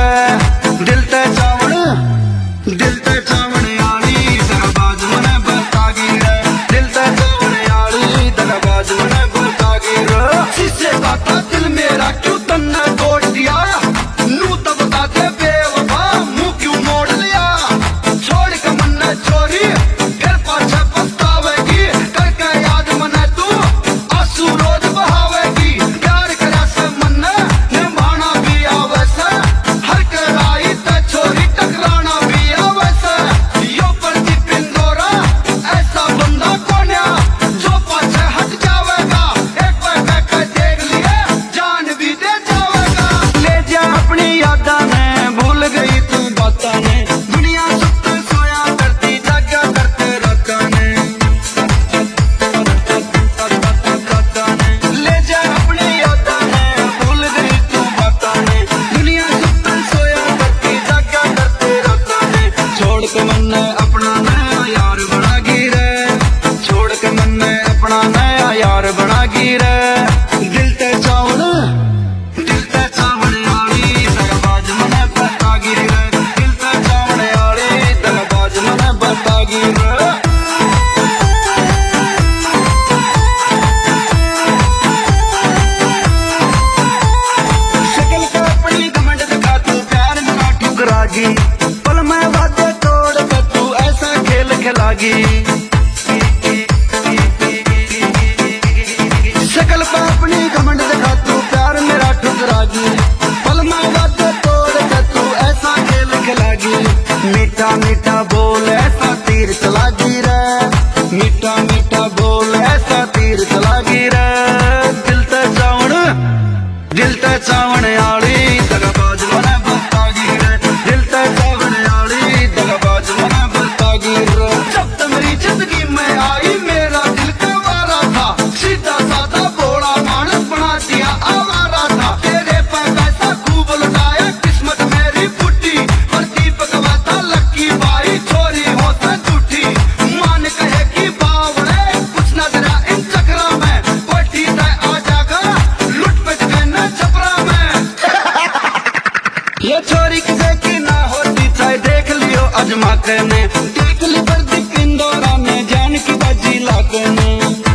दिल ते चावण आली दगाबाज मने बतागी रे। दिल ते चावण आली दगाबाज मने बतागी रे। शीशे का था दिल मेरा क्यों तन्ने तोड़ दिया, नू तो बता दे बेवफा मुंह क्यों मोड़ लिया। छोड़ के मन्ने छोरी फिर पाछे पछतावेगी, करके याद मने तू आंसू रोज बहावेगी। प्यार करे से मन्ने निभाना भी आवे से, हर कराई ते छोरी टकराना भी आवे से। यो परदी पिंदोरा ऐसा बंदा कोन्या जो पाछे हट जावेगा, एक बार कहके देख लिए जान भी दे जावेगा। ले जा अपनी यादा ने भूल गई तू बाता ने, दुनिया सुते सोया करती जागा करते राता ने। ले जा अपनी यादा ने भूल गई तू बाता ने, दुनिया सुते सोया करती जागा करते राता ने। छोड़ के मन्ने अपना नया यार बनागी रे, छोड़ के मन्ने अपना नया यार बनागी रे। दिल ते चावण आली दगाबाज मने बतागी रे। दिल ते चावण आली दगाबाज मने बतागी रे। शक्ल पे अपनी घमंड दिखा तू प्यार मेरा ठुकरागी, पल में वादे तोड़ के तू ऐसा खेल खिलागी। शक्ल पे अपनी घमंड दिखा तू प्यार मेरा ठुकरागी, पल में वादे तोड़ के तू ऐसा खेल खिलागी। मीठा मीठा बोल ऐसा तीर चलागी रे, मीठा मीठा बोल ऐसा तीर चलागी रे। दिल ते चावण आली दगाबाज मने बतागी रे। दिल ते चावण आली दगाबाज मने बतागी रे। जब तक मेरी जिंदगी में आई मेरा दिल कवारा था, सीधा साधा भोला मानस बना दिया आवारा था। तेरे पे पैसा खूब लुटाया किस्मत मेरी फूटी, पर दीपक वाता लक्की भाई छोरी हो से झूठी। मान कहे कि बावड़े कुछ न तेरा इन चक्रा में, कोठी से आ जागा लुट पिट के न छपरा में। ये छोरी किसे की ना होती चाहे देख लियो अजमा के ने, देख ली पर दी पिंदोरा में जान की बाजी लाके ने।